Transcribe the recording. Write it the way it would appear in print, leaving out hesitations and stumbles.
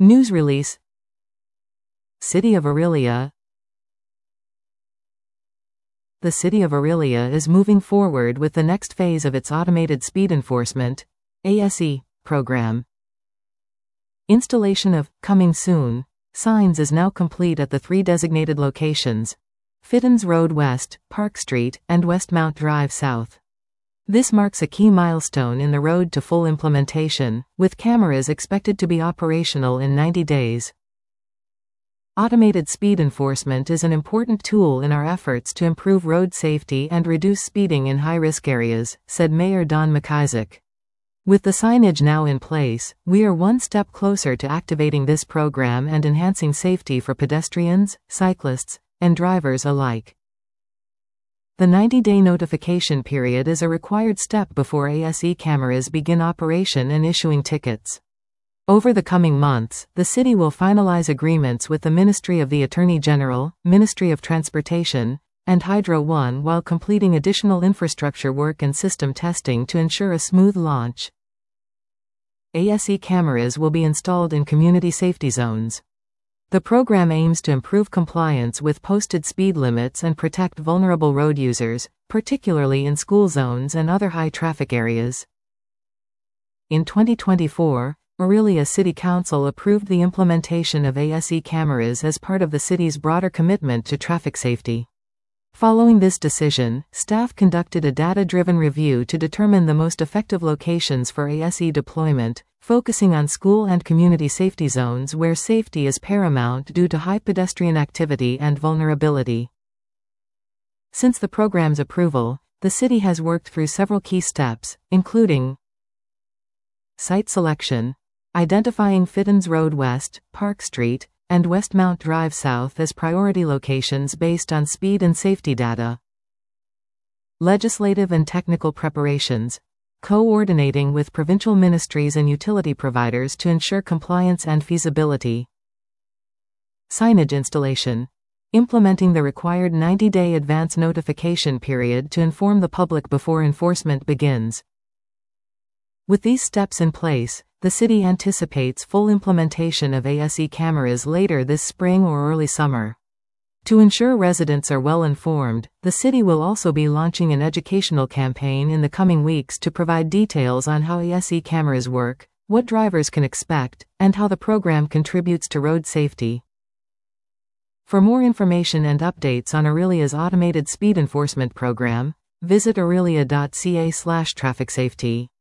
News release. City of Orillia. The City of Orillia is moving forward with the next phase of its Automated Speed Enforcement (ASE) program. Installation of "Coming Soon" signs is now complete at the 3 designated locations: Fittins Road West, Park Street, and Westmount Drive South. This marks a key milestone in the road to full implementation, with cameras expected to be operational in 90 days. Automated speed enforcement is an important tool in our efforts to improve road safety and reduce speeding in high-risk areas, said Mayor Don McIsaac. With the signage now in place, we are one step closer to activating this program and enhancing safety for pedestrians, cyclists, and drivers alike. The 90-day notification period is a required step before ASE cameras begin operation and issuing tickets. Over the coming months, the city will finalize agreements with the Ministry of the Attorney General, Ministry of Transportation, and Hydro One while completing additional infrastructure work and system testing to ensure a smooth launch. ASE cameras will be installed in community safety zones. The program aims to improve compliance with posted speed limits and protect vulnerable road users, particularly in school zones and other high-traffic areas. In 2024, Orillia City Council approved the implementation of ASE cameras as part of the city's broader commitment to traffic safety. Following this decision, staff conducted a data-driven review to determine the most effective locations for ASE deployment, focusing on school and community safety zones where safety is paramount due to high pedestrian activity and vulnerability. Since the program's approval, the city has worked through several key steps, including site selection, identifying Fittins Road West, Park Street, and Westmount Drive South as priority locations based on speed and safety data. Legislative and technical preparations, coordinating with provincial ministries and utility providers to ensure compliance and feasibility. Signage installation, implementing the required 90-day advance notification period to inform the public before enforcement begins. With these steps in place, the city anticipates full implementation of ASE cameras later this spring or early summer. To ensure residents are well informed, the city will also be launching an educational campaign in the coming weeks to provide details on how ASE cameras work, what drivers can expect, and how the program contributes to road safety. For more information and updates on Orillia's automated speed enforcement program, visit orillia.ca/trafficsafety.